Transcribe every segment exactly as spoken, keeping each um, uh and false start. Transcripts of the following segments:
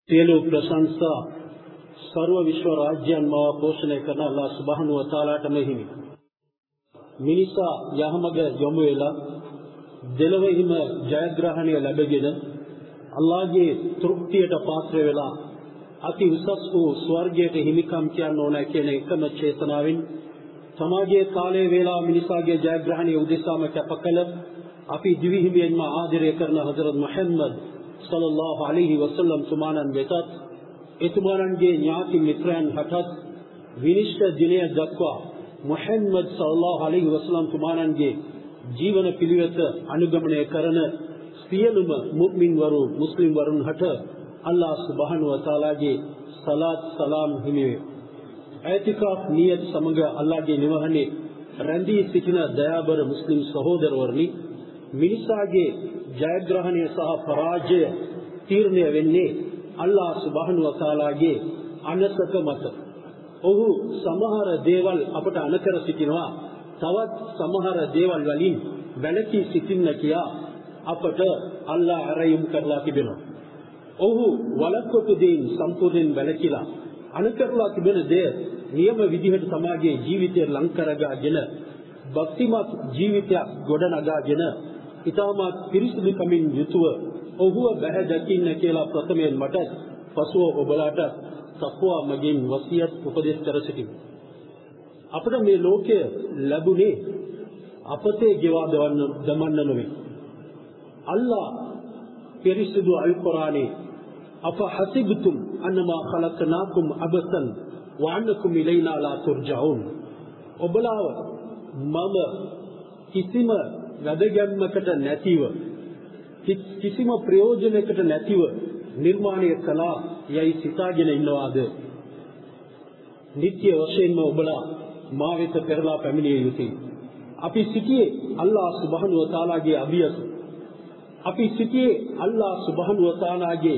සියලු ප්‍රශංසා සර්ව විශ්ව රාජ්‍යයන් මව පෝෂණය කරන අල්ලාහ් සුබ්හානහු වතාලාටම හිමි. මිනිසා යහමග යොමු වෙලා දෙලොවෙහිම ජයග්‍රහණය ලැබගෙන අල්ලාහ්ගේ තෘප්තියට පාත්‍ර වෙලා අති උසස් වූ ස්වර්ගයට හිමිකම් කියන්න ඕන කියන එකම චේතනාවෙන් සමාජයේ කාලයේ වේලා මිනිසාගේ ජයග්‍රහණය උදෙසාම කැපකල අපි දිවි හිමියෙන්ම ආදරය කරන හදරත් මුහම්මද් සල්ලල්ලාහු අලයිහි වසල්ලම් තුමාණන් වෙතත් එතුමාණන්ගේ ඥාති මිත්‍රයන් හටත් විනිශ්චය දිනය දක්වා මුහම්මද් සල්ලල්ලාහු අලයිහි වසල්ලම් තුමාණන්ගේ ජීවන පිළිවෙත අනුගමනය කරන සියලුම මුස්ලිම් වරු මුස්ලිම් වරුන් හට අල්ලාහ් සුබ්හානහු වතාලාගේ සලාත් සලාම් හිමි වේ. ඒතිකාෆ් නියත් සමග අල්ලාහ්ගේ නිවහනේ රැඳී සිටින දයාබර මුස්ලිම් සහෝදරවරුනි, මිනිසාගේ ජයග්‍රහණය සහ පරාජය තීරණය වෙන්නේ අල්ලාහ් සුබ්හානහු වතාලාගේ අනසක මත. ඔහු සමහර දේවල් අපට අනකර සිටිනවා, තවත් සමහර දේවල් වලින් වැළකී සිටින්න කියා අපට අල්ලාහ් ආරයුම් කරලා තිබෙනවා. ඔහු වළක්වපු දේන් සම්පූර්ණයෙන් වැළකීලා අනකරලා තිබෙන දේ නියම විදිහට සමාජයේ ජීවිතය ලං කරගාගෙන භක්තිමත් ජීවිතයක් ගොඩනගාගෙන ඉතාමත් පිරිසිදුකමින් යුතුව ඔහුව බැහැ දකින්න කියලා ප්‍රථමයෙන් මට පසුව ඔබලාට තක්වා මගින් වසියත් උපදෙස් කර සිටිමි. අපට මේ ලෝකය ලැබුණේ අපතේ ගෙවා දමන්න නොවේ. අල්ලාහ් පිරිසිදු අල් කුර්ආනයේ අප හසිබතුම් අන්නමා ඛලක්නාකුම් අබසන් වඅන්නකුම් ඉලයිනා ලා තුර්ජඋන්, ඔබලාව මම කිසිම වැදගැම්මකට නැතිව කිසිම ප්‍රයෝජනයකට නැතිව නිර්මාණය කළා යයි සිතාගෙන ඉන්නවාද? නිත්‍ය වශයෙන්ම ඔබලා මා වෙත පෙරලා පැමිණිය යුතුයි. අපි සිටියේ අල්ලාහ් සුබ්හානහු වතාලාගේ අභියස. අපි සිටියේ අල්ලාහ් සුබ්හානහු වතාලාගේ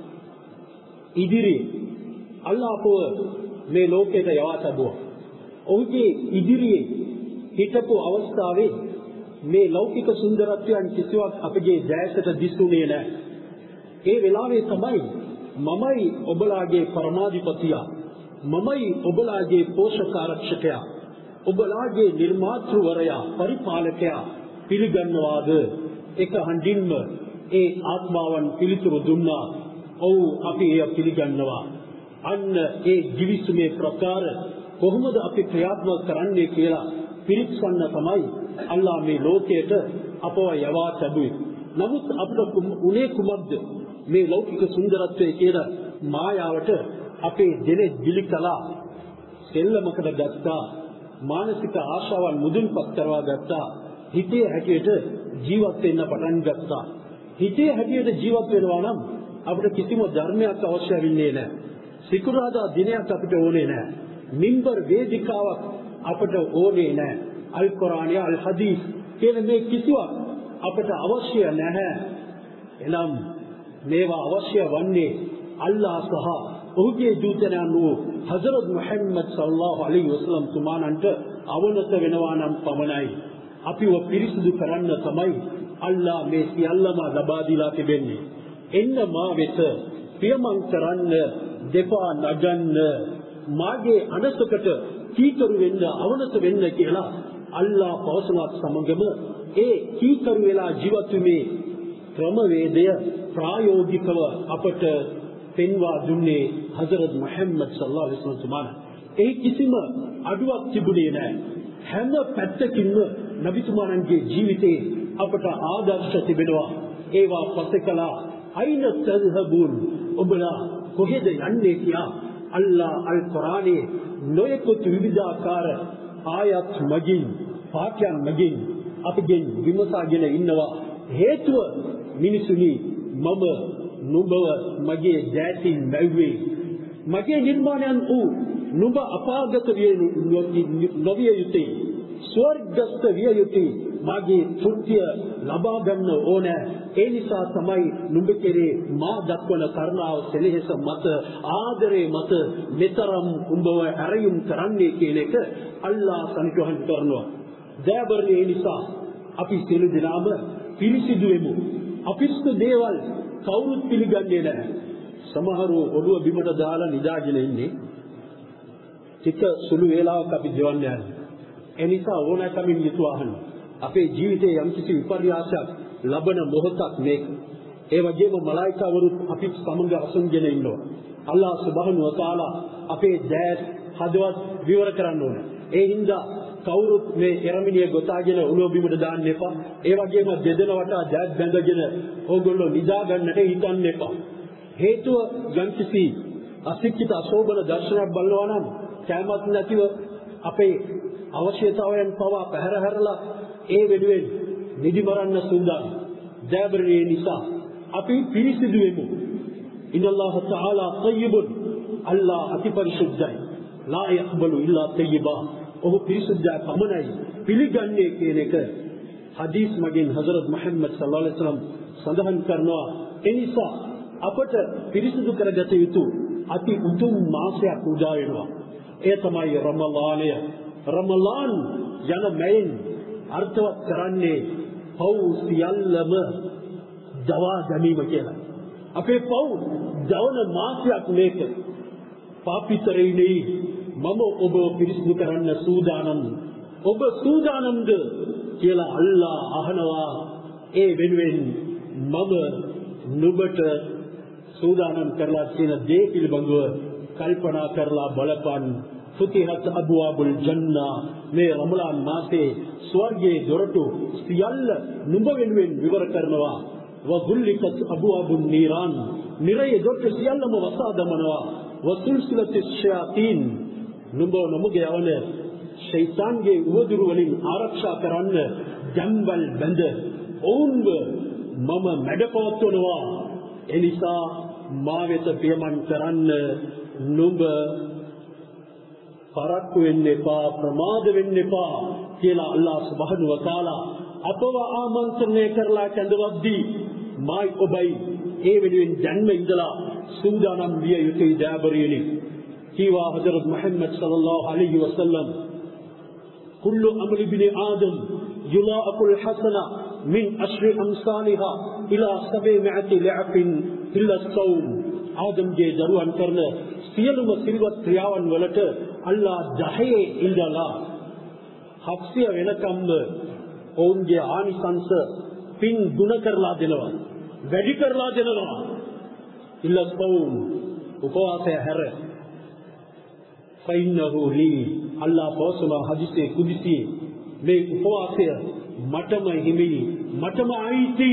ඉදිරියේ. අල්ලාහ් අපව මේ ලෝකයට යවා තබුවා. ඔහුගේ ඉදිරියේ හිටපු අවස්ථාවේ මේ ලෞකික සුන්දරත්වයන් කිසිවක් අපගේ ජයසට දිස්සුනේ නැහැ. ඒ වෙලාවේ තමයි මමයි ඔබලාගේ පරමාධිපතියා, මමයි ඔබලාගේ පෝෂකාරක්ෂකයා, ඔබලාගේ නිර්මාතෘවරයා, පරිපාලකයා පිළිගන්නවාද? එක හඬින්ම ඒ ආත්මාවන් පිළිතුරු දුන්නා, ඔව් අපි එය පිළිගන්නවා. අන්න ඒ දිවිසුමේ ප්‍රකාර කොහොමද අපි ක්‍රියාත්මක කරන්නේ කියලා පිරික්සන්න තමයි අල්ලාහ් මේ ලෝකයට අපව යවා තැබුවේ. නමුත් අපිට උනේ කුමක්ද? මේ ලෞකික සුන්දරත්වයේ කියන මායාවට අපේ දෙලෙ දිලිකලා සෙල්ලමකට ගත්තා, මානසික ආශාවන් මුදුන්පත් කරවා ගත්තා, හිතේ හැටියට ජීවත් වෙන්න පටන් ගත්තා. හිතේ හැටියට ජීවත් වෙනවා නම් අපිට කිසිම ධර්මයක් අවශ්‍ය වෙන්නේ නැහැ. සිකුරාදා දිනයක් අපිට ඕනේ නැහැ. මින්බර් වේදිකාවක් අපිට ඕනේ නැහැ. අල් කුර්ආනය, අල් හදීස් කියන මේ කිසිවක් අපට අවශ්‍ය නැහැ. එනම් මේවා අවශ්‍ය වන්නේ අල්ලාහ් සහ ඔහුගේ දූතයන් වූ හදරත් මුහම්මද් සල්ලල්ලාහු අලයිහි වසල්ලම් තුමාණන්ට අවනත වෙනවා නම් පමණයි. අපිව පිරිසිදු කරන්න තමයි අල්ලාහ් මේ සියල්ලම ලබා දීලා තිබෙන්නේ. එන්න මා වෙත පියමන් කරන්න, දෙපා නගන්න, මාගේ අනසකට කීකරු වෙන්න, අවනත වෙන්න කියලා අල්ලාහ් පවසනවත් සමගම ඒ කීකරු වෙලා ජීවත් වීමේ ක්‍රමවේදය ප්‍රායෝගිකව අපට පෙන්වා දුන්නේ හදරත් මුහම්මද් සල්ලල්ලාහු අලයිහි වසල්ලම් තුමාණන්. ඒ කිසිම අඩුවක් තිබුණේ නැහැ. හැම පැත්තකින්ම නබිතුමාණන්ගේ ජීවිතේ අපට ආදර්ශ තිබෙනවා. ඒවා පසකලා අයින තذهبون, ඔබලා කොහෙද යන්නේ කියා අල්ලාහ් අල් කුර්ආනයේ නොයෙකුත් විවිධාකාර ආයත් මගින්, පාඨයන් මගින් අපගෙන් විමසාගෙන ඉන්නවා. හේතුව මිනිසුනි, මම නුඹව මගේ දැසින් මැව්වේ. මගේ නිර්මාණයන් වූ නුඹ අපාගත විය නොවිය යුතුයි, ස්වර්ගස්ත විය යුතුයි. මාගේ තෘප්තිය ලබා ගන්න ඕන. ඒ නිසා තමයි නුඹ කෙරේ මා දක්වන කරුණාව, සෙනෙහස මත, ආදරේ මත මෙතරම් උඹව ඇරයුම් කරන්නේ කියන එක අල්ලාහ් සනිටුහන් කරනවා. දයාබරණේ නිසා අපි සියලු දෙනාම පිරිසිදු වෙමු. අපිස්තු දේවල් කවුරුත් පිළිගන්නේ නැහැ. සමහරු ඔළුව බිමට දාලා නිදාගෙන ඉන්නේ. ටික සුළු වේලාවක් අපි ජීවන්න යන්නේ. ඒ නිසා ඕනෑකමින් යුතුව අහන්න. අපේ ජීවිතයේ යම්කිසි විපර්යාසයක් ලබන මොහොතක් මේක. ඒ වගේම මලායිකාවරු අපි සමග අසුන්ගෙන ඉන්නවා. අල්ලාහ් සුබ්හානහු වතාලා අපේ දැස් හදවත් විවර කරන්න ඕනේ. ඒ හින්දා කවුරුත් මේ එරමිනිය ගොතාගෙන උණුව බිමට දාන්න එපා. ඒ වගේම දෙදෙන වටා දැස් බැඳගෙන ඕගොල්ලෝ නිදා ගන්නට හිතන්න එපා. හේතුව යම්කිසි අසික්කිත අශෝභන දර්ශනයක් බලනවා නම් කැමත් නැතිව අපේ අවශ්‍යතාවයන් පවා පැහැර හැරලා ඒ වෙනුවෙන් නිදි මරන්න සූදානම්. දැබරේ නිසා අපි පිරිසිදු වෙමු. ඉන්නල්ලාහ තආලා තයිබුන්. අල්ලාහ් අති පරිශුද්ධයි. ලා යක්බලු ඉල්ලා තයිබා. ඔහු පිරිසුද්ධා පමණයි පිළිගන්නේ කියන එක හදීස් මගින් හසරත් මුහම්මද් සල්ලල්ලාහු අලයිහි වසල්ලම් සඳහන් කරනවා. ඒ නිසා අපට පිරිසුදු කරගත යුතු අති උතුම් මාසයක් උදා වෙනවා. ඒ තමයි රමලානය. රමලාන් යන මෙයින් අර්ථවත් කරන්නේ පව් සියල්ලම දවා ගැනීම කියලා. අපේ පව් දවන මාසයක් මේක. පාපිතරයිනේ මම ඔබ පිරිසිදු කරන්න සූදානම්. ඔබ සූදානම්ද කියලා අල්ලාහ් අහනවා. ඒ වෙනුවෙන් මම නුඹට සූදානම් කරලා තියෙන දේ පිළිබඳව කල්පනා කරලා බලපන්. ෆුතිහත් අබ්වාබුල් ජන්නා. මේ රමලාන් මාසේ ස්වර්ගයේ දොරටු සියල්ල නුඹ වෙනුවෙන් විවර කරනවා. වගුල්ලිකත් අබ්වාබුන් නීරාන්. නිරයේ දොරටු සියල්ලම වසා දමනවා. වසුල්සිලතිස් ෂයාතීන්. නුඹ නමුගේ යවන ෂයිතාන්ගේ උවදුරු වලින් ආරක්ෂා කරන්න ජම්බල් බඳ ඔවුන්ව මම මැඩපවත්වනවා. එනිසා මා වෙත පියමන් කරන්න නුඹ පරක්කු වෙන්න එපා, ප්‍රමාද වෙන්න එපා කියලා අල්ලාහ් සුබ්හානහු වතාලා අපව ආමන්ත්‍රණය කරලා කැඳවද්දී මායි ඔබයි ඒ වෙනුවෙන් ජන්ම ඉඳලා සූදානම් විය යුතුයි. දෑබරියනි කීවා හදරත් මුහම්මද් සල්ලල්ලාහු අලයිහි වසල්ලම් කුල්ලු අමලි බිනි ආදම් යුලාඅකුල් හසන මින් අශ්රි අම්සාලිහා ඉලා සබීමඅති ලඅෆින් ඉල්ලා සෞම්. ආදම්ගේ දරුවන් කරන සියලුම සිල්වත් ක්‍රියාවන් වලට අල්ලාහ් දහයේ ඉඳලා හත්සිය වෙනකම්ම ඔවුන්ගේ ආනිසංස පින් ගුණ කරලා දෙනවා, වැඩි කරලා දෙනවා. ඉල්ලා සෞම් උපවාසය හැර ෆයින්නහු ලී. අල්ලාහ් පොසම හදිස්සේ කුදිසි මේ උපවාසය මටම හිමි, මටම අයිති.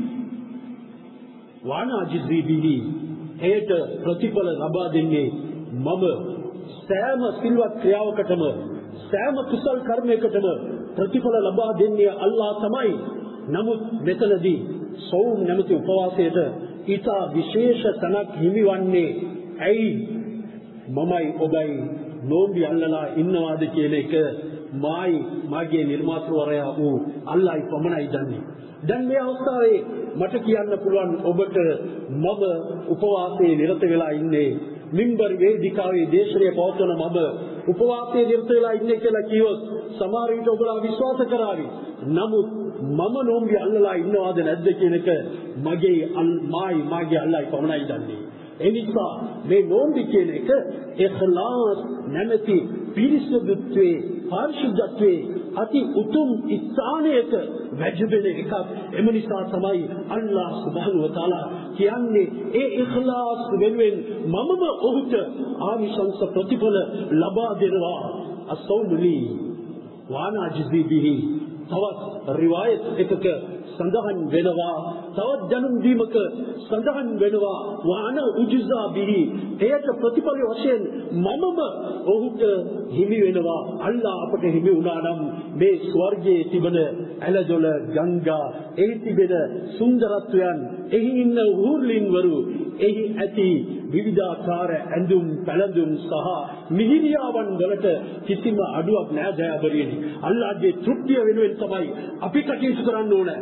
වානා ජිසි බිහි. ඒට ප්‍රතිඵල ලබා දෙන්නේ මම. සෑම සිල්වත් ක්‍රියාවකටම සෑම කුසල් කර්මයකටම ප්‍රතිඵල ලබා දෙන්නේ අල්ලාහ් තමයි. නමුත් මෙතනදී සෞම් නැමැති උපවාසයට ඊට විශේෂ තනක් හිමිවන්නේ ඇයි? මමයි ඔබයි නෝම්බි අල්ලලා ඉන්නවාද කියන එක මායි මාගේ නිර්මාතෘවරයා වූ අල්ලාහ්යි පමණයි දන්නේ. දැන් මේ අවස්ථාවේ මට කියන්න පුළුවන් ඔබට මම උපවාසයේ නිරත වෙලා ඉන්නේ, මිම්බර් වේදිකාවේ දේශනය පවත්වන මම උපවාසයේ නිරත වෙලා ඉන්නේ කියලා කිව්වොත් සමහර විට ඔබලා විශ්වාස කරાવી. නමුත් මම නෝම්බි අල්ලලා ඉන්නවාද නැද්ද කියන එක මගේ මායි මාගේ අල්ලාහ්යි පමණයි දන්නේ. එනිසා මේ නෝම්බි කියන එක ඉඛලාස් නැමැති පිරිසුදුත්වයේ, පාරිශුද්ධත්වයේ අති උතුම් ස්ථානයක වැජබෙන එකක්. එම නිසා තමයි අල්ලාහ් සුබ්හානහු වතාලා කියන්නේ ඒ ඉඛලාස් වෙනුවෙන් මමම ඔහුට ආනිසංස ප්‍රතිඵල ලබා දෙනවා. අස්සෞලි වානා ජිසි බිහි. තවත් රිවායත් එකක සඳහන් වෙනවා, තවත් ජනුම් දීමක සඳහන් වෙනවා වාන උජ්සා බිහි. එයට ප්‍රතිඵල වශයෙන් මමම ඔහුට හිමි වෙනවා. අල්ලාහ් අපට හිමි වුණා නම් මේ ස්වර්ගයේ තිබෙන ඇලදොල ගංගා, එහි තිබෙන සුන්දරත්වයන්, එහි ඉන්න ඌර්ලින් වරු, එහි ඇති විවිධාකාර ඇඳුම් පැළඳුම් සහ මිහිරියාවන් වලට කිසිම අඩුවක් නැහැ. දයාබරියනි අල්ලාහ්ගේ තෘප්තිය වෙනුවෙන් තමයි අපි කටයුතු කරන්න ඕනේ.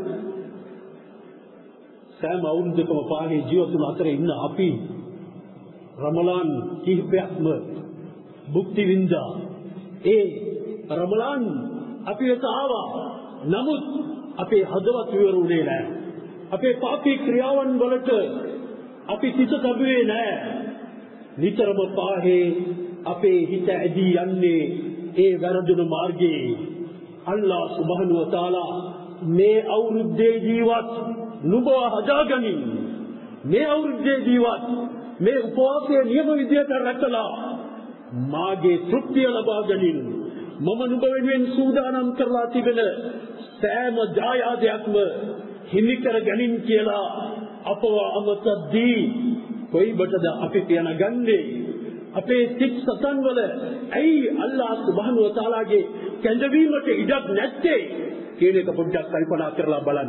සෑම අවුරුද්දකම පාහේ ජීවතුන් අතර ඉන්න අපි රමලාන් කිහිපයක්ම භුක්ති විඳා. ඒ රමලාන් අපි වෙත ආවා. නමුත් අපේ හදවත් විවර වුණේ නැහැ. අපේ පාපී ක්‍රියාවන් වලට අපි සිත තබුවේ නැහැ. නිතරම පාහේ අපේ හිත ඇදී යන්නේ ඒ වැරදුණු මාර්ගයේ. අල්ලාහ් සුබ්හානහු වතාලා මේ අවුරුද්දේ ජීවත් නුඹ හදාගනින්. මේ අවුරුද්දේ ජීවත් මේ උපවාසයේ නියම විදියට රැකලා මාගේ තෘප්තිය ලබා ගැනීම මම නුඹ වෙනුවෙන් සූදානම් කරලා තිබෙන සෑම දායාදයක්ම හිමි කර ගැනීම කියලා අපව අමතද්දී කොයිබටද අපි පියනගන්නේ? අපේ සිත් සතන් වල ඇයි අල්ලාහ් සුබ්හානහු වතාලාගේ කැඳවීමට ඉඩක් නැත්තේ කියන එක පොඩ්ඩක් කල්පනා කරලා බලන්න.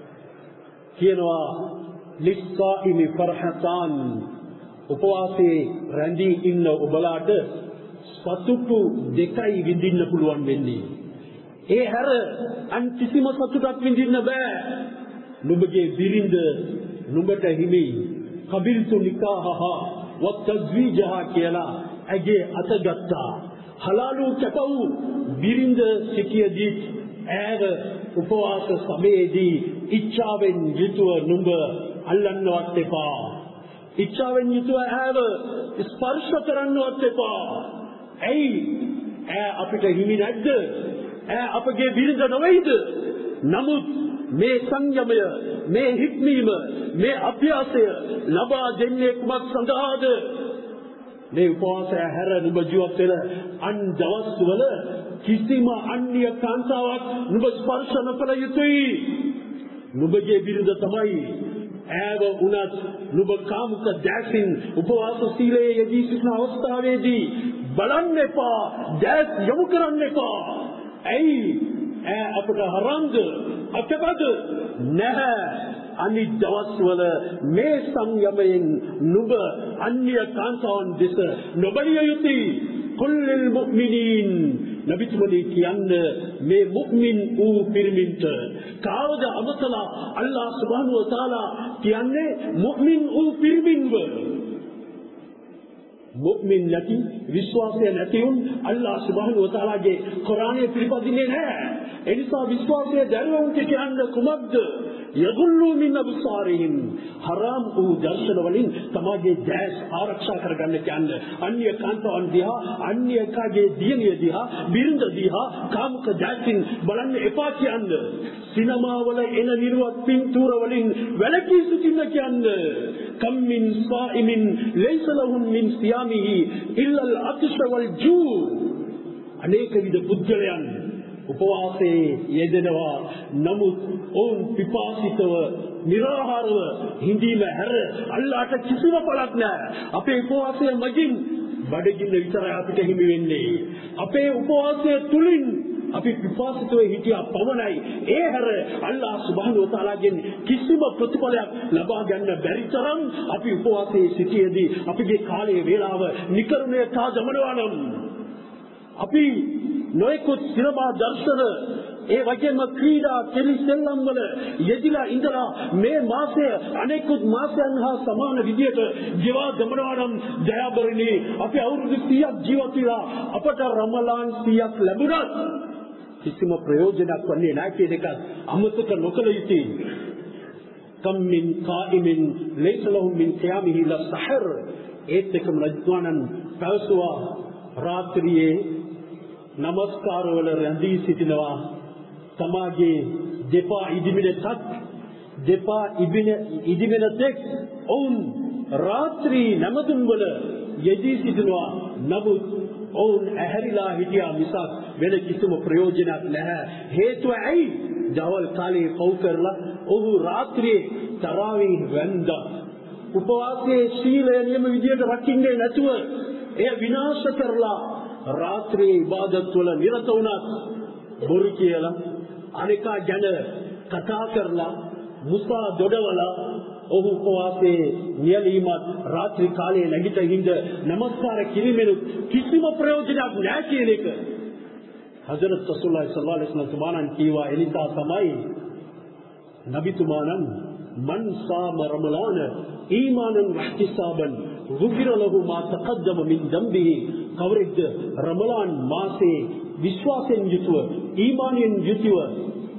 කියනවා ලිස්සායිමි ෆර්හතාන්, උපවාසයේ රැඳී ඉන්න ඔබලාට සතුටු දෙකයි විඳින්න පුළුවන් වෙන්නේ. ඒ හැර අන් කිසිම සතුටක් විඳින්න බෑ. නුඹගේ බිරිඳ නුඹට හිමි. කබිල්තු නිකාහා වතස්වීජහා කියලා ඇගේ අතගත්තා. හලාලු කැපවූ බිරිඳ සිටියදී ඈව උපවාස සමයේදී ඉච්ඡාවෙන් යුතුව නුඹ අල්ලන්නවත් එපා. ඉච්ඡාවෙන් යුතුව ඈව ස්පර්ශ කරන්නවත් එපා. ඇයි? ඈ අපිට හිමි නැද්ද? ඈ අපගේ බිරිඳ නොවේද? නමුත් මේ සංයමය, මේ හික්මීම, මේ අභ්‍යාසය ලබා දෙන්නේ කුමක් සඳහාද? මේ උපවාසය හැර නුඹ ජීවත් වෙන අන් දවස්වල කිසිම අන්‍ය කාන්තාවක් නුඹ ස්පර්ශ නොකළ යුතුයි. නුඹගේ බිරිඳ තමයි. ඈව උනත් නුඹ කාමුක දැසින් උපවාස සීලයේ යෙදී සිටින අවස්ථාවේදී බලන්න එපා, දැස් යොමු කරන්න එපා. ඇයි? ඈ අපට හරම්ද? අපටද නැහැ. අනිත් දවස්වල මේ සංයමයෙන් නුඹ අන්‍ය කාන්තාවන් දෙස නොබලිය යුතුයි. කුල්ලිල් මුමිනීන්, නබිතුමනි කියන්නේ මේ මුමින් වූ පිරිමින්ට කාවද අමතලා අල්ලාහ් සුබ්හානහු වතාලා කියන්නේ මුමින් වූ පිරිමින්ව. මුමින් නැති, විශ්වාසය නැති උන් අල්ලාහ් සුබ්හානහු වතාලාගේ කුරානයේ පිළිපදින්නේ නැහැ. ඒ නිසා විශ්වාසය දැරුවුන්ට කියන්නේ කුමක්ද? යගුල්ලු මින් අබ්සාරිහිම්, හරාම් වූ දර්ශන වලින් තමගේ දැස් ආරක්ෂා කරගන්න කියන්නේ. අන්‍ය කාන්තාවන් දිහා, අන්‍ය එකගේ දියණිය දිහා, බිරිඳ දිහා කාමක දැසින් බලන්න එපා කියන්නේ. සිනමා වල එන නිර්වත් පින්තූර වලින් වැළකී සිටින්න කියන්නේ. කම් මින් සායිමින් ලයිස ලහුම් මින් සියාමිහි ඉල්ලල් අත්ෂ වල් ජූ. අනේක විද පුද්ගලයන් උපවාසයේ යෙදෙනවා. නමුත් ඔවුන් පිපාසිතව නිරාහාරව හිඳීම හැර අල්ලාහට කිසිම පළක් නැහැ. අපේ උපවාසය මගින් බඩගින්න විතරයි අපිට හිමි වෙන්නේ. අපේ උපවාසය තුලින් අපි පිපාසිතව හිටියා පමණයි. ඒ හැර අල්ලාහ් සුබ්හානහු වතාලාගෙන් කිසිම ප්‍රතිඵලයක් ලබා ගන්න බැරි තරම් අපි උපවාසයේ සිටියේදී අපගේ කාලයේ වේලාව නිකරුණේ තා දමනවා නම් අපි නොයෙකුත් සිනමා දර්ශන, ඒ වගේම ක්‍රීඩා කෙලිසෙල්ලම් වල යෙදිලා ඉඳලා මේ මාසය අනෙකුත් මාසයන් හා සමාන විදියට ජීවා ගමනවා නම් දයාබරිණී අපි අවුරුදු සීයක් ජීවත් වෙලා අපට රමලාන් සීයක් ලැබුණත් කිසිම ප්‍රයෝජනයක් වන්නේ නැහැ කියන එක අමතක නොකළ යුතුයි. කම් මින් කායිමින් ලයිස ලහුම් මින් ඛියාමිහි ලසහර්. ඒත් එකම රජ්වානන් පැවසුවා රාත්‍රියේ නමස්කාර වල රැඳී සිටිනවා. තමාගේ දෙපා ඉදිමින තක් දෙපා ඉදිමින ඉදිමින තෙක් ඔවුන් රාත්‍රී නමතුන් වල යෙදී සිටිනවා. නමුත් ඔවුන් ඇහැරිලා හිටියා මිසක් වෙන කිසිම ප්‍රයෝජනයක් නැහැ. හේතුව ඇයි? දවල් කාලේ පව් කරලා ඔහු රාත්‍රියේ තරාවී වැන්දා. උපවාසයේ සීලය නියම විදියට රකින්නේ නැතුව එය විනාශ කරලා රාත්‍රියේ ඉබාදත් වල නිරත වුණත් බොරු කියලා අනිකා ගැන කතා කරලා මුසා දොඩවලා ඔහු උපවාසයේ නියැලීමත් රාත්‍රී කාලයේ නැගිට හිඳ නමස්කාර කිරීමෙන් කිසිම ප්‍රයෝජනයක් නැහැ කියන එක හදරත් රසූලුල්ලාහි සල්ලල්ලාහු අලයිහි වසල්ලම් තුමාණන් කීවා. එනිසා තමයි නබිතුමාණන් මන් සාම රමලාන ඊමානන් වහ්තිසාබන් ගුෆිර ලහු මා තකද්දම මින් දම්බිහි. කවරෙක්ද රමලාන් මාසේ විශ්වාසයෙන් යුතුව, ඊමානයෙන් යුතුව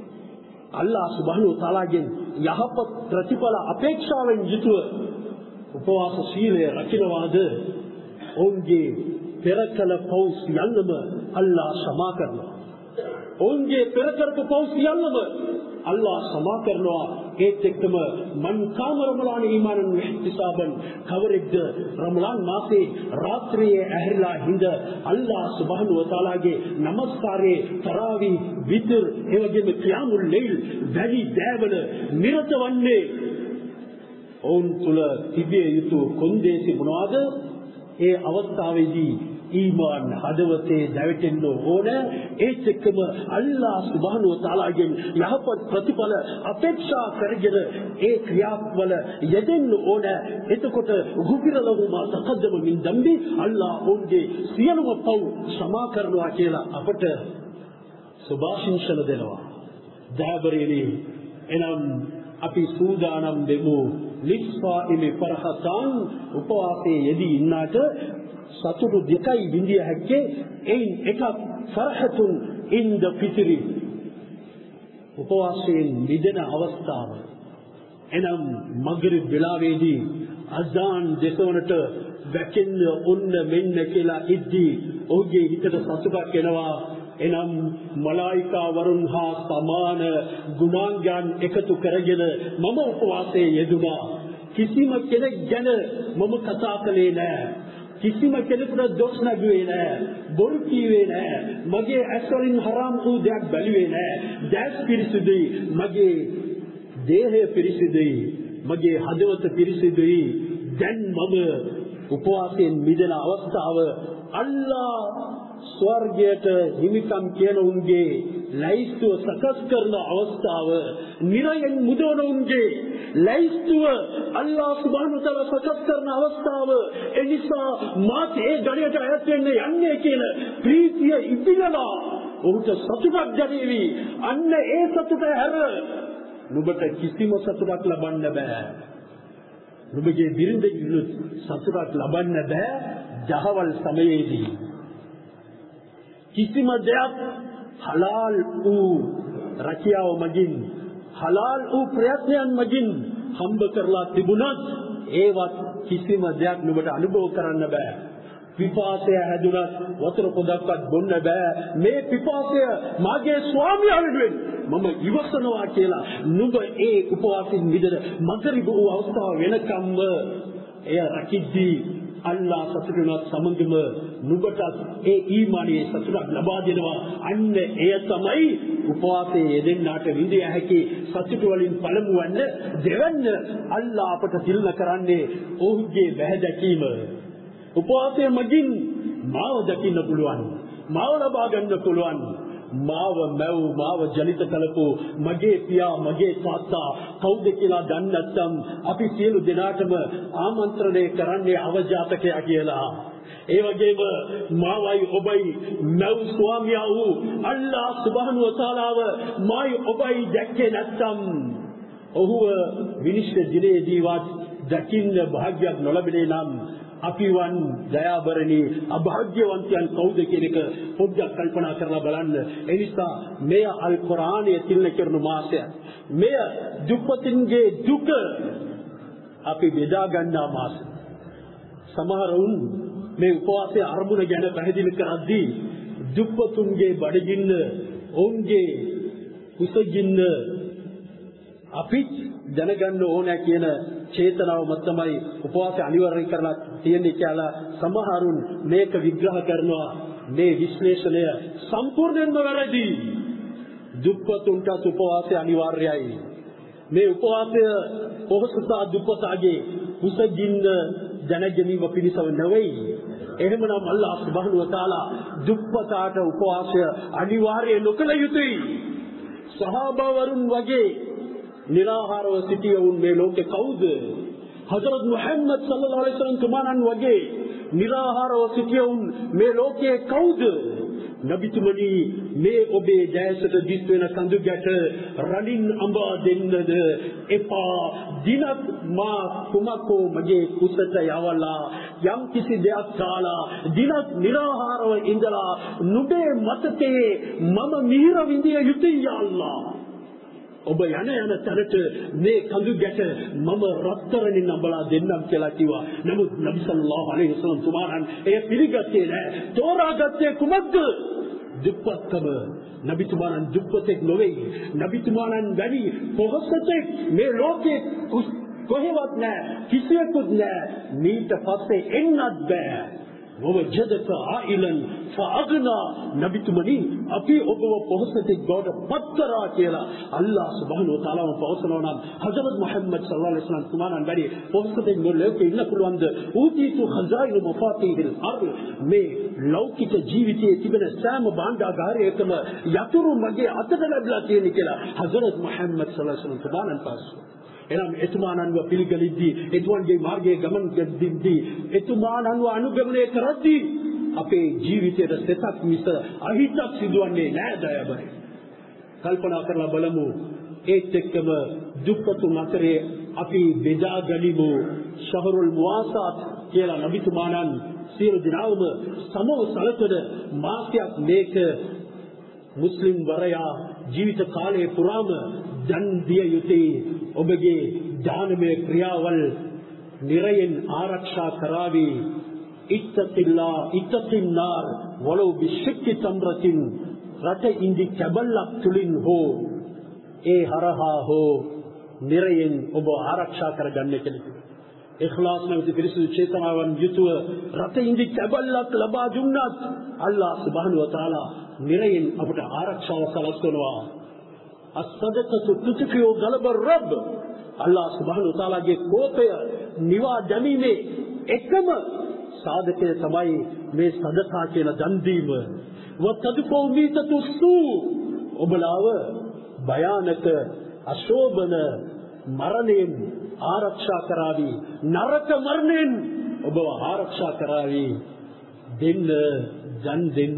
අල්ලාහ් සුබ්හානහු තාලාගෙන් යහපත් ප්‍රතිඵල අපේක්ෂාවෙන් යුතුව උපවාස සීලය රකින්නවාද ඔවුන්ගේ පෙර කළ පව් සියල්ලම අල්ලා සමා කරනවා. ඔවුන්ගේ පෙර කරපු පව් සියල්ලම අල්ලා සමා කරනවා. ඒත් එක්කම මන් කාම රමලාන ඊමානන් ඉහ්තිසාබන් කවරෙක්ද රමලාන් මාසේ රාත්‍රියේ ඇහැරිලා හිඳ අල්ලා සුබ්හානහු වතාලාගේ නමස්කාරයේ තරාවි විතර එවැගේම ක්‍යාමුල් ලෛල් වැඩි දෑවල නිරත වන්නේ ඔවුන් තුල තිබිය යුතු කොන්දේසි මොනවාද? ඒ අවස්ථාවේදී ඊමාන් හදවතේ දැවෙන්න ඕන. ඒත් එක්කම අල්ලා සුබ්හානහු වතාලාගෙන් යහපත් ප්‍රතිඵල අපේක්ෂා කරගෙන ඒ ක්‍රියාවල යෙදෙන්න ඕන. එතකොට ගුෆිර ලහු මා තකද්දම මින් දම්බි අල්ලා ඔවුන්ගේ සියලුම පව් සමා කරනවා කියලා අපට සුභාශිංසන දෙනවා. දහබරේනි එනම් අපි සූදානම් වෙමු ලිස්වාඉමි ෆරහතන් උපවාසයේ යෙදී ඉන්නාට සතුටු දෙකයි විඳිය හැක්කේ. එයින් එකක් ෆරහතුන් ඉන්ද ෆිත්‍රි උපවාසයෙන් මිදෙන අවස්ථාව. එනම් මග්රිබ් වෙලාවේදී අසාන් දෙසවනට වැකෙන්න ඔන්න මෙන්න කියලා ඉද්දී ඔහුගේ හිතට සතුටක් එනවා. එනම් මලායිකා වරුන් හා සමාන ගුණාංගයන් එකතු කරගෙන මම උපවාසයේ යෙදුණා. කිසිම කෙනෙක් ගැන මම කතා කළේ නැහැ. කිසිම කෙනෙකුට දොස් නැගුවේ නැහැ. බොරු කීවේ නැහැ. මගේ ඇස්වලින් හරාම් වූ දෙයක් බැලුවේ නැහැ. දැස් පිරිසිදුයි. මගේ දේහය පිරිසිදුයි. මගේ හදවත පිරිසිදුයි. දැන් මම උපවාසයෙන් මිදෙන අවස්ථාව අල්ලා ස්වර්ගයට හිමිකම් කියන උන්ගේ ලයිස්තුව සකස් කරන අවස්ථාව, නිරයෙන් මුදවන උන්ගේ ලයිස්තුව අල්ලා සුබ්හානහු වතාලා සකස් කරන අවස්ථාව. එනිසා මාත් ඒ ගණයට ඈත් වෙන්න යන්නේ කියන ප්‍රීතිය ඉබිලලා ඔහුට සතුටක් දැනෙවි. අන්න ඒ සතුට හැර නුඹට කිසිම සතුටක් ලබන්න බෑ. නුඹගේ බිරිඳගෙන් සතුටක් ලබන්න බෑ දහවල් සමයේදී. කිසිම දෙයක් හලාල් වූ රැකියාව මගින් හලාල් වූ ප්‍රයත්නයන් මගින් හම්බ කරලා තිබුණත් ඒවත් කිසිම දෙයක් නුඹට අනුභව කරන්න බෑ. පිපාසය හැදුනත් වතුර පොඩක්වත් බොන්න බෑ. මේ පිපාසය මාගේ ස්වාමියා වෙනුවෙන් මම ඉවසනවා කියලා නුඹ ඒ උපවාසයෙන් මිදෙන මග්රිබ් වූ අවස්ථාව වෙනකම්ම එය රකිද්දී අල්ලා සතුටුනත් සමගම නුඹට ඒ ඊමානයේ සතුටක් ලබා දෙනවා. අන්න එය තමයි උපවාසයේ යෙදෙන්නාට විඳිය හැකි සතුට වලින් පළමු වන්න. දෙවන්න අල්ලා අපට තිල්න කරන්නේ ඔහුගේ බැහැදැකීම. උපවාසයේ මගින් මාව දකින්න පුළුවන්, මාව ලබා ගන්න පුළුවන්. මාව මැව් මාව ජනිත කළපු මගේ පියා මගේ තාත්තා කවුද කියලා දන්නේ නැත්නම් අපි සියලු දෙනාටම ආමන්ත්‍රණය කරන්නේ අවජාතකයා කියලා. ඒ වගේම මාවයි ඔබයි මැව් ස්වාමියා වූ අල්ලා සුබ්හානහු වතාලාව මායි ඔබයි දැක්කේ නැත්නම් ඔහුව විනිශ්චය දිනේදීවත් දකින්න භාග්‍යයක් නොලැබෙන්නේ නම් අපිවන් දයාබරණී අභාග්‍යවන්තයන් කවුද කියන එක පොඩ්ඩක් කල්පනා කරලා බලන්න. ඒ නිසා මෙය අල් කුර්ආනයේ තිල්න කරන මාසය. මෙය දුප්පතින්ගේ දුක අපි බෙදා ගන්නා මාස. සමහරවුන් මේ උපවාසයේ අරමුණ ගැන පැහැදිලි කරද්දී දුප්පතුන්ගේ බඩගින්න, ඔවුන්ගේ කුසගින්න අපි දැනගන්න ඕනේ කියන චේතනාව මත තමයි උපවාසය අනිවාර්ය කරලා තියෙන්නේ කියලා සමහරුන් මේක විග්‍රහ කරනවා. මේ විශ්ලේෂණය සම්පූර්ණයෙන්ම වැරදි. දුප්පතුන්ට උපවාසය අනිවාර්යයි. මේ උපවාසය පොහොසතා දුප්පතාගේ කුසගින්න දැනගැනීම පිණිසව නෙවෙයි. එහෙමනම් අල්ලාහ් සුබ්හානහු වතාලා දුප්පතාට උපවාසය අනිවාර්ය නොකළ යුතුයි. සහාබවරුන් වගේ निराहारව සිටිය වුන් මේ ලෝකේ කවුද? හදරත් මුහම්මද් සල්ලල්ලාහු අලයිහි වසල්ලම් තුමාණන් වගේ निराहारව සිටිය වුන් මේ ලෝකේ කවුද? නබිතුමනි මේ ඔබේ දැසට දිස් වෙන කඳු ගැට රණින් අඹා දෙන්නද එපා. දිනක් මා කුමකෝ මගේ කුසට යවලා යම් කිසි දෙයක් කාලා දිනක් निराहारව ඉඳලා නුඹේ මතකයේ මම මිහිර විඳිය යුතුය යා අල්ලාහ්. ඔබ යන යන තැනට මේ කඳු ගැට මම රත්තරන්ින් නඹලා දෙන්නම් කියලා කිව්වා. නමුත් නබි සල්ලල්ලාහු අලයිහි වසල්ලම් තුමාණන් එය පිළිගත්තේ නැහැ. තෝරාගත්තේ කුමක්ද? දුප්පත්කම. නබිතුමාණන් දුප්පතෙක් නොවේ. නබිතුමාණන් වැඩි පොහොසතෙක් මේ ලෝකේ කොහෙවත් නැහැ. කිසිවෙකුත් නැහැ. මීට පස්සේ එන්නත් බෑ. ووجدك عائلا فاغنى නබිතුමනි අපි ඔබව පොහොසතෙක් බවට පත් කරා කියලා අල්ලාහ් සුබ්හානහු වතාලාම පවසනවා නම් හසරත් මුහම්මද් සල්ලල්ලාහු අලයිහි වසල්ලම් තුමාණන් වැඩි පොහොසතෙක් නොලෝකේ ඉන්න පුළුවන්ද? ඌතීතු ඛසායින මෆාතිහිල් අර්ද් මේ ලෞකික ජීවිතයේ තිබෙන සෑම භාණ්ඩාගාරයකම යතුරු මගේ අතට ලැබලා තියෙන කියලා හසරත් මුහම්මද් සල්ලල්ලාහු අලයිහි වසල්ලම් තුමාණන් පවසනවා. එනම් එතුමාණන්ව පිළිගලිද්දී එතුමන්ගේ මාර්ගයේ ගමන් කරද්දී එතුමාණන්ව අනුගමනය කරද්දී අපේ ජීවිතයට සෙතක් මිස අහිතක් සිදුවන්නේ නැහැ දයාබරේ. කල්පනා කරලා බලමු ඒත් එක්කම දුක්ඛතුන් අතරේ අපි බෙදා ගනිමු ශහරුල් මුවාසාත් කියලා නබිතුමාණන් සියලු දිනවම සමව සලකන මාසයක් මේක මුස්ලිම් වරයා ජීවිත කාලයේ පුරාම දන් දිය යුතුයි. ඔබගේ දානමය ක්‍රියාවල් නිරයෙන් ආරක්ෂා කරાવી. ඉත්තකිල්ලා ඉත්තකින්නාර් වලෝ බිෂක්කි තම්රතින් රට ඉන්දි කැබල්ලක් තුලින් හෝ ඒ හරහා හෝ නිරයෙන් ඔබ ආරක්ෂා කරගන්න කියලා. ඉඛලාස් නැති පිරිසුදු චේතනාවන් යුතුව රට ඉන්දි කැබල්ලක් ලබා දුන්නත් අල්ලාහ් සුබ්හානහු වතාලා නිරයෙන් අපට ආරක්ෂාව සලස්වනවා. අස්සදකතු තුතිකෝ ගලබ රබ් අල්ලාහ් සුබ්හානහු වතාලාගේ කෝපය නිවා දැමීමේ එකම සාධකය තමයි මේ සදකා කියන දන් දීම. වතදකෝ මීතතු සූ ඔබලාව භයානක අශෝභන මරණයෙන් ආරක්ෂා කරાવી. නරක මරණයෙන් ඔබව ආරක්ෂා කරાવી. දෙන්න දන් දෙන්න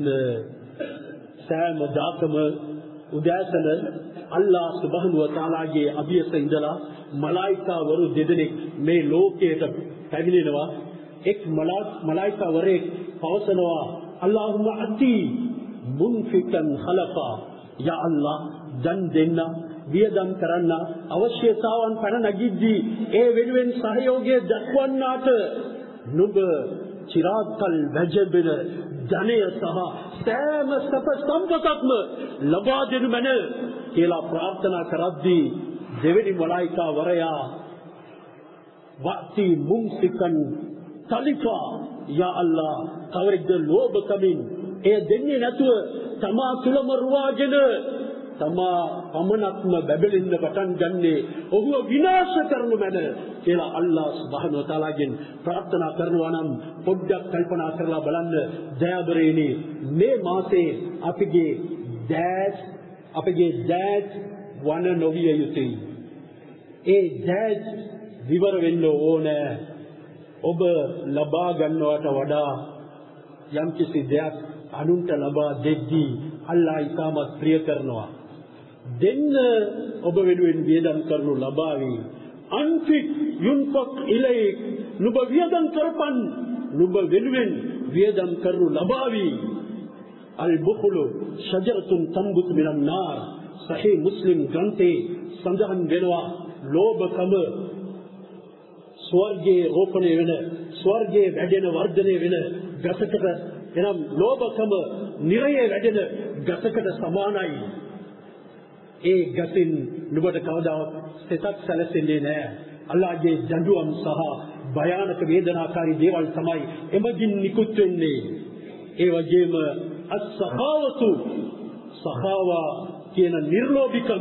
සෑම දාකම උදෑසන අල්ලාහ් සුබ්හානහු වතාලාගේ අභියස ඉඳලා මලායිකාවරු දෙදෙනෙක් මේ ලෝකයට පැමිණෙනවා. එක් මලායිකාවරයෙක් පවසනවා අල්ලාහුම්ම අති මුන්ෆිකන් ඛලෆා යා අල්ලාහ් දන් දෙන්න වියදම් කරන්න අවශ්‍යතාවන් පැන නැගිද්දී ඒ වෙනුවෙන් සහයෝගය දක්වන්නාට නුඹ චිරාත්කල් වැජබෙන ධනය සහ සෑම සප සම්පතක්ම ලබා දෙනු මැන කියලා ප්‍රාර්ථනා කරද්දී දෙවෙනි මලායිකා වරයා වක්ති මුම්සිකන් තලිෆා යා අල්ලාහ් කවරෙක්ද ලෝභ කමින් එය දෙන්නේ නැතුව තමා තුලම රුවාගෙන තමා පමණක්ම බැබලෙන්න පටන් ගන්නේ ඔහුව විනාශ කරනු මැන කියලා අල්ලාහ් සුබ්හානහු වතාලාගෙන් ප්‍රාර්ථනා කරනවා නම් පොඩ්ඩක් කල්පනා කරලා බලන්න දයාබරේනි මේ මාසේ අපගේ දැස් අපගේ දැස් වන නොවිය යුතුයි. ඒ දැස් විවර වෙන්න ඕනේ. ඔබ ලබා ගන්නවට වඩා යම්කිසි දෙයක් අනුන්ට ලබා දෙද්දී අල්ලාහ් ඊටමත් ප්‍රිය කරනවා. දෙන්න ඔබ වෙනුවෙන් වියදම් කරනු ලබාවි. අන්ෆික් යුන්ෆක් ඉලයික් නුඹ වියදම් කරපන් නුඹ වෙනුවෙන් වියදම් කරනු ලබාවි. අල් බුඛලු ශජරතුන් තන්බුත් මිනන් නාර් සහී මුස්ලිම් ග්‍රන්ථයේ සඳහන් වෙනවා ලෝභකම ස්වර්ගයේ රෝපණය වෙන ස්වර්ගයේ වැඩෙන වර්ධනය වෙන ගසකට එනම් ලෝභකම නිරයේ වැඩෙන ගසකට සමානයි. ඒ ගසින් නුඹට කවදාවත් සිතක් සැලසෙන්නේ නැහැ. අල්ලාහ්ගේ දඬුවම් සහ භයානක වේදනාකාරී දේවල් තමයි එමගින් නිකුත් වෙන්නේ. ඒ වගේම අස්සඛාවතු සඛාවා කියන නිර්ලෝභීකම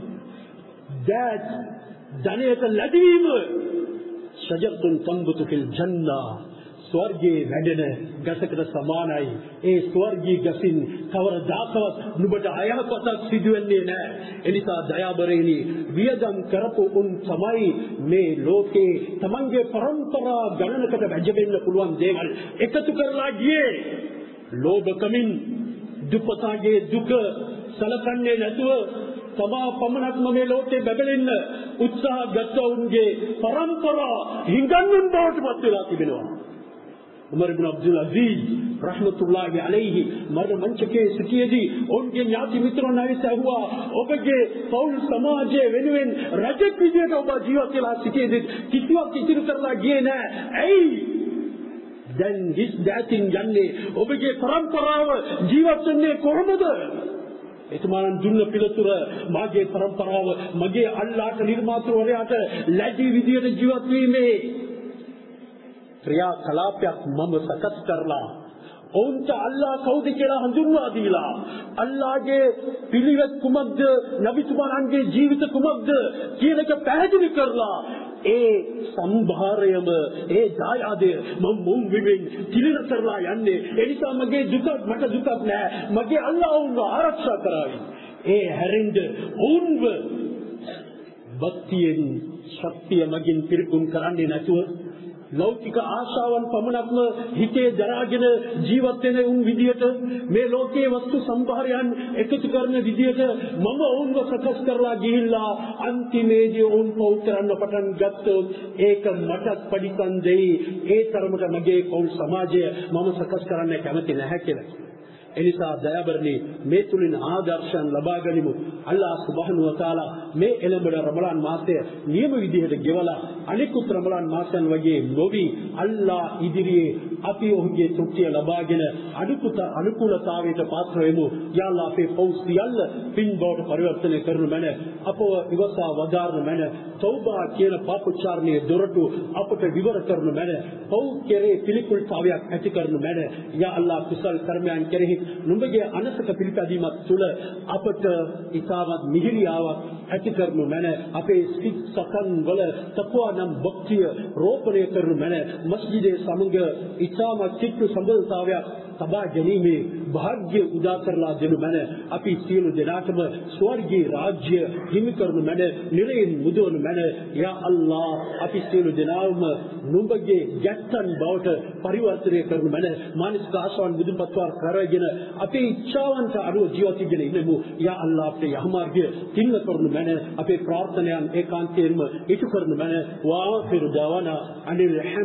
දැත් ධනයට ලැබීම ශජරතුන් තන්බුතු ෆිල් ජන්නා ස්වර්ගයේ වැඩෙන ගසකට සමානයි. ඒ ස්වර්ගී ගසින් කවරදාකවත් නුඹට අයහපතක් සිදුවෙන්නේ නැහැ. එනිසා දයාබරේනි වියදම් කරපු උන් තමයි මේ ලෝකේ තමන්ගේ පරම්පරා ගණනකට වැජෙන්න පුළුවන් දේවල් එකතු කරලා ගියේ. ලෝභකමින් දුප්පතාගේ දුක සලකන්නේ නැතුව තමා පමණක්ම මේ ලෝකේ බැබලෙන්න උත්සාහ ගත්තවුන්ගේ පරම්පරා හිඟන්නුන් බවට පත් වෙලා තිබෙනවා. උමර් ඉබ්න් අබ්දුල් අසීස් රහ්මතුල්ලාහි අලයිහි මරණ මංචකයේ සිටියේදී ඔවුන්ගේ ඥාති මිත්‍රයන් ඇවිත් ඔබගේ පෞල් සමාජයේ වෙනුවෙන් රජෙක් විදියට ඔබ ජීවත් වෙලා සිටියේදී කිසිවක් ඉතිරි කරලා ගියේ නැහැ. ඇයි? දැන් හිස් දැතින් යන්නේ ඔබගේ පරම්පරාව ජීවත් වෙන්නේ කොහොමද? එතුමාන් දුන්න පිළිතුර මාගේ පරම්පරාව මගේ අල්ලාහට නිර්මාතෘවරයාට ලැබී විදියට ජීවත් වීමේ ක්‍රියා කලාපයක් මම සකස් කරලා ඔවුන්ට අල්ලාහ කවුද කියලා හඳුන්වා දීලා අල්ලාහගේ පිළිවෙත් කුමක්ද නබිතුමාන්ගේ ජීවිත කුමක්ද කියන එක පැහැදිලි කරලා ඒ සම්භාරයම ඒ දායාදය මම මුන් විමින් කිලින කරලා යන්නේ. ඒ නිසා මගේ දුක මට දුකක් නෑ. මගේ අල්ලාහ උන්ව ආරක්ෂා කරાવી. ඒ හැරෙන්න උන්ව භක්තියෙන් ශක්තිය මගින් පිරිපුන් කරන්නේ නැතුව ලෞකික ආශාවන් පමණක්ම හිතේ දරාගෙන ජීවත් වෙන උන් විදියට මේ ලෝකයේ වස්තු සම්භාරයන් එකතු කරන විදියට මම වුන්ව සකස් කරලා ගිහිල්ලා අන්තිමේදී වුන් පව් කරන්න පටන් ගත්තොත් ඒක මට පරිසම් දෙයි. ඒ තරමට මගේ පව් සමාජය මම සකස් කරන්න කැමති නැහැ කියලා. එනිසා දයාබරණී මේ තුලින් ආදර්ශයන් ලබා ගනිමු. අල්ලාහ් සුබ්හානහු වතාලා මේ එළඹෙන රමලාන් මාසය නියම විදිහට ගෙවලා අනිකුත් රමලාන් මාසයන් වගේ නොවි අල්ලාහ් ඉදිරියේ අපි ඔහුගේ තෘප්තිය ලබාගෙන අනිකුත් අනුකූලතාවයට පාත්‍ර වෙමු. යා අල්ලාහ් අපේ පෞස් සියල්ල පින් බවට පරිවර්තනය කරනු මැන අපව ඉවසා වදාරනු මැන තෞබා කියන පාපෝච්චාරණයේ දොරටු අපට විවර කරනු මැන පෞ කෙරේ පිළිකුල්තාවයක් ඇති කරනු මැන යා අල්ලාහ් කුසල් කර්මයන් කෙරෙහි නුඹගේ අනසක පිළිපැදීමත් තුළ අපට ඉතාමත් මිහිරියාවක් ඇති කරනු මැන අපේ සිත් සකන් වල තක්වා නම් භක්තිය රෝපණය කරනු මැන මස්ජිදේ සමග ඉතාමත් චිත්ත සම්බන්ධතාවයක් තබා ගැනීමේ භාග්‍ය උදා කරලා දෙනු මැන අපි සියලු දෙනාටම ස්වර්ගීය රාජ්‍ය හිමි කරනු මැන නිරයෙන් මුදවනු මැන යා අල්ලාහ් අපි සියලු දෙනාම නුඹගේ ගැත්තන් බවට පරිවර්තනය කරනු මැන මානසික ආශාවන් මුදුන්පත් කරගෙන අපේ ඉච්ඡාවන්ට අනුව ජීවත් වෙගෙන ඉන්නමු. යා අල්ලාහ් අපේ යහමාර්ගය තින්න කරනු මැන අපේ ප්‍රාර්ථනයන් ඒකාන්තයෙන්ම ඉටු කරනු මැන වාඛිරු දාවානා අනිල්